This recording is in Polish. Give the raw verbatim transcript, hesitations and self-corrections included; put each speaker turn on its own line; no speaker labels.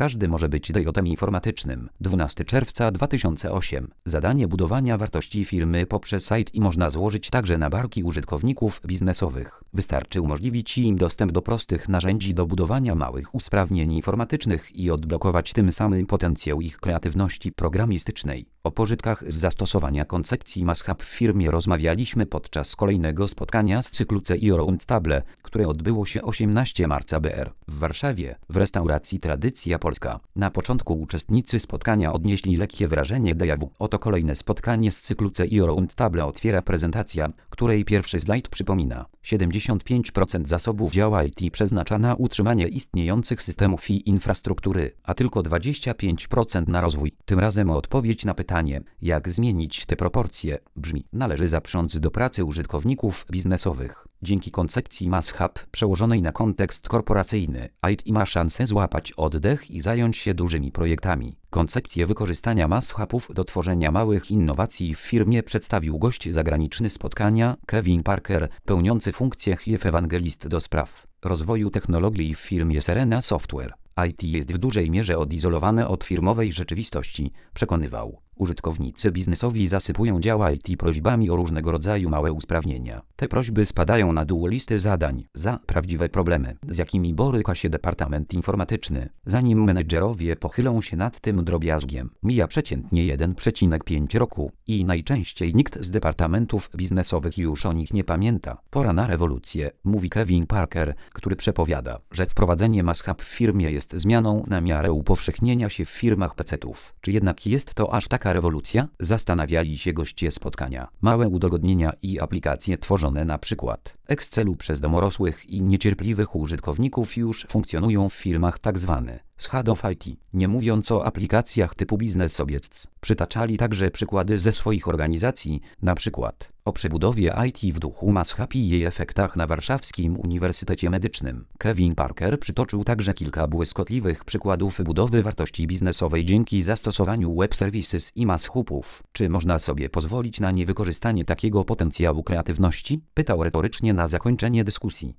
Każdy może być dejotem informatycznym. dwunastego czerwca dwa tysiące ósmego. Zadanie budowania wartości firmy poprzez sajt i można złożyć także na barki użytkowników biznesowych. Wystarczy umożliwić im dostęp do prostych narzędzi do budowania małych usprawnień informatycznych i odblokować tym samym potencjał ich kreatywności programistycznej. O pożytkach z zastosowania koncepcji MassHub w firmie rozmawialiśmy podczas kolejnego spotkania z cyklu C I O Roundtable, które odbyło się osiemnastego marca B R w Warszawie, w restauracji Tradycja Polska. Na początku uczestnicy spotkania odnieśli lekkie wrażenie déjà vu. Oto kolejne spotkanie z cyklu C I O Roundtable otwiera prezentacja, której pierwszy slajd przypomina. siedemdziesiąt pięć procent zasobów działa I T przeznacza na utrzymanie istniejących systemów i infrastruktury, a tylko dwadzieścia pięć procent na rozwój. Tym razem odpowiedź na pytanie, jak zmienić te proporcje, brzmi: należy zaprząc do pracy użytkowników biznesowych. Dzięki koncepcji MassHub przełożonej na kontekst korporacyjny, I T ma szansę złapać oddech i zająć się dużymi projektami. Koncepcję wykorzystania MassHubów do tworzenia małych innowacji w firmie przedstawił gość zagraniczny spotkania, Kevin Parker, pełniący funkcję Chief Evangelist do spraw rozwoju technologii w firmie Serena Software. I T jest w dużej mierze odizolowane od firmowej rzeczywistości, przekonywał. Użytkownicy biznesowi zasypują dział I T prośbami o różnego rodzaju małe usprawnienia. Te prośby spadają na dół listy zadań za prawdziwe problemy, z jakimi boryka się departament informatyczny. Zanim menedżerowie pochylą się nad tym drobiazgiem, mija przeciętnie jeden przecinek pięć roku i najczęściej nikt z departamentów biznesowych już o nich nie pamięta. Pora na rewolucję, mówi Kevin Parker, który przepowiada, że wprowadzenie MassHub w firmie jest zmianą na miarę upowszechnienia się w firmach pecetów. Czy jednak jest to aż taka rewolucja? Zastanawiali się goście spotkania. Małe udogodnienia i aplikacje tworzone na przykład Excelu przez domorosłych i niecierpliwych użytkowników już funkcjonują w firmach tzw. z Head of I T, nie mówiąc o aplikacjach typu Business Objects. Przytaczali także przykłady ze swoich organizacji, na przykład o przebudowie I T w duchu MassHub i jej efektach na Warszawskim Uniwersytecie Medycznym. Kevin Parker przytoczył także kilka błyskotliwych przykładów budowy wartości biznesowej dzięki zastosowaniu Web Services i MassHubów. Czy można sobie pozwolić na niewykorzystanie takiego potencjału kreatywności? Pytał retorycznie na zakończenie dyskusji.